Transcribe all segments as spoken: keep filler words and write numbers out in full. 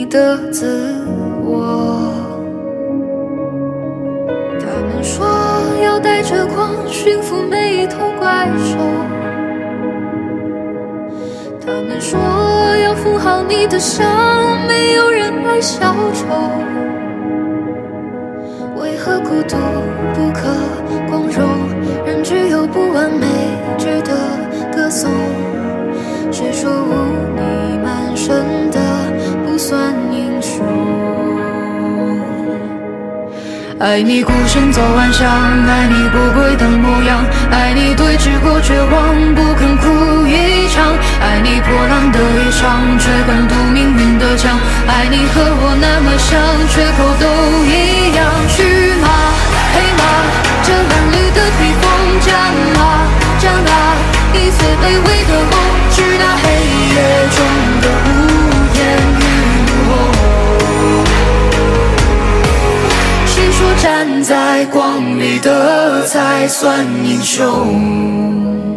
的自我。他们说要带着光驯服每一头怪兽，他们说要缝好你的伤，没有人爱小丑。为何孤独不可光荣，人只有不完美值得歌颂？谁说污泥满身的不算英雄？爱你孤身走暗巷，爱你不跪的模样，爱你对峙过绝望不肯哭一场，爱你破烂的衣裳却敢堵命运的枪，爱你和我那么像缺口都一样。去马黑马，这褴褛的披风，战马战马，以最卑微的梦直达黑夜中的无言与怒吼。谁说站在光里的才算英雄？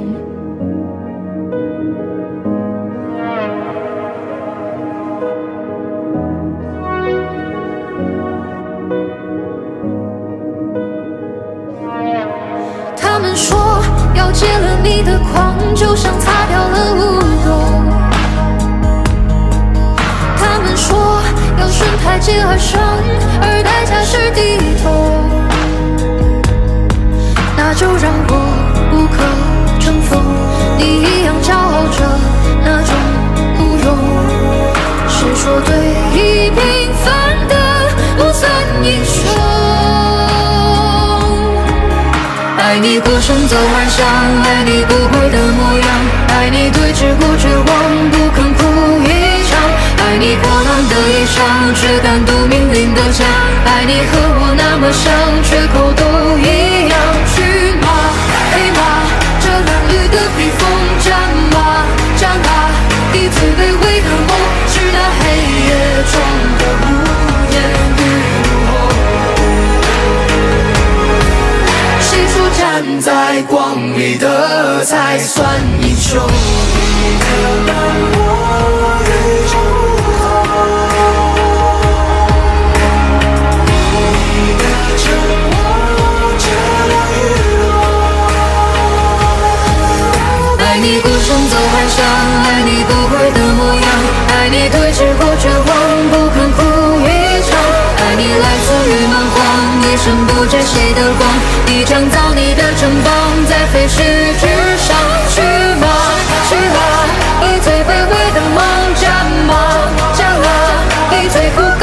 他们说要戒了你的狂，就像擦掉了乌龙。他们说要顺台阶而上，而代价是低头。那就让我不可乘风，你一样骄傲着那种孤勇。谁说对弈平凡的不算英雄？爱你孤身走暗巷，爱你不跪的模样，爱你对峙过绝望不肯哭一场，爱你破烂的衣裳却敢堵命运的枪，爱你和我那么像缺口都一样。去马黑马，这褴褛的披风，战马战马，以最卑微的梦直达黑夜中的无言与怒吼。谁说站在光里的才算英雄？你可让我与众不同，你的沉默遮挡雨落。爱你孤身走暗巷，爱你不跪的模样，爱你对峙过绝望不肯哭一场，爱你来自于蛮荒，一生不摘谁的光，你创造你的城邦，在废墟之上。去马去马，以最卑微的梦，战马战马，以最骨感